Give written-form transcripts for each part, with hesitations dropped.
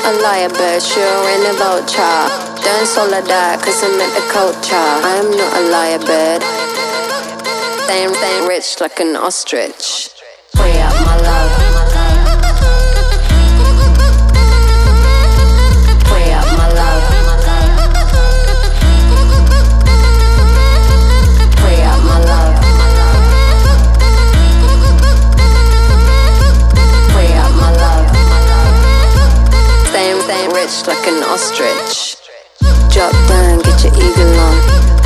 a liar, but sure ain't a vulture. Don't solidar, cause I'm at the culture. I am not a liar, bird. Staying rich like an ostrich. Free up my love. Free up my love. Free up my love. Free up my love. Staying rich like an ostrich. Drop down, get your eagle on.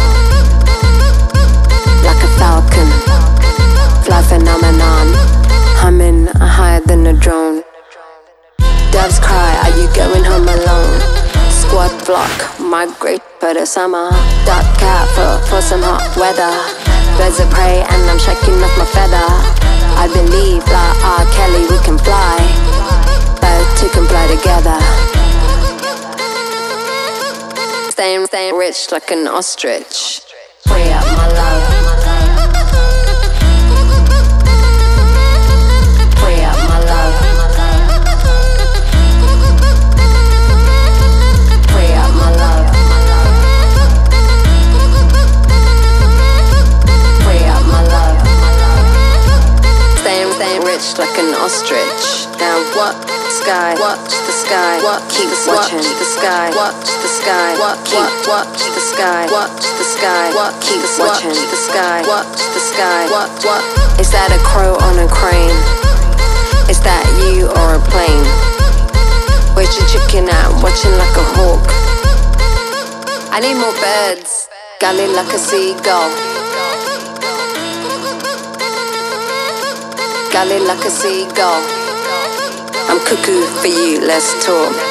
Like a falcon, fly phenomenon. Humming higher than a drone. Doves cry, are you going home alone? Squad block, migrate for the summer. Dark cat for some hot weather. Birds of prey and I'm shaking off my feather. I believe like R. Kelly we can fly. Those two can fly together. Staying rich like an ostrich. Free up my love. Free up my love. Free up my love. Free up my love. Staying rich like an ostrich. Now what? Sky, watch the sky, keep watching the sky, watch the sky, keep watch the sky, watch the sky, keep watching the sky, watch the sky, what? Is that a crow on a crane? Is that you or a plane? Where's your chicken at? Watching like a hawk. I need more birds, gully like a seagull. Gully like a seagull. I'm cuckoo for you, let's talk.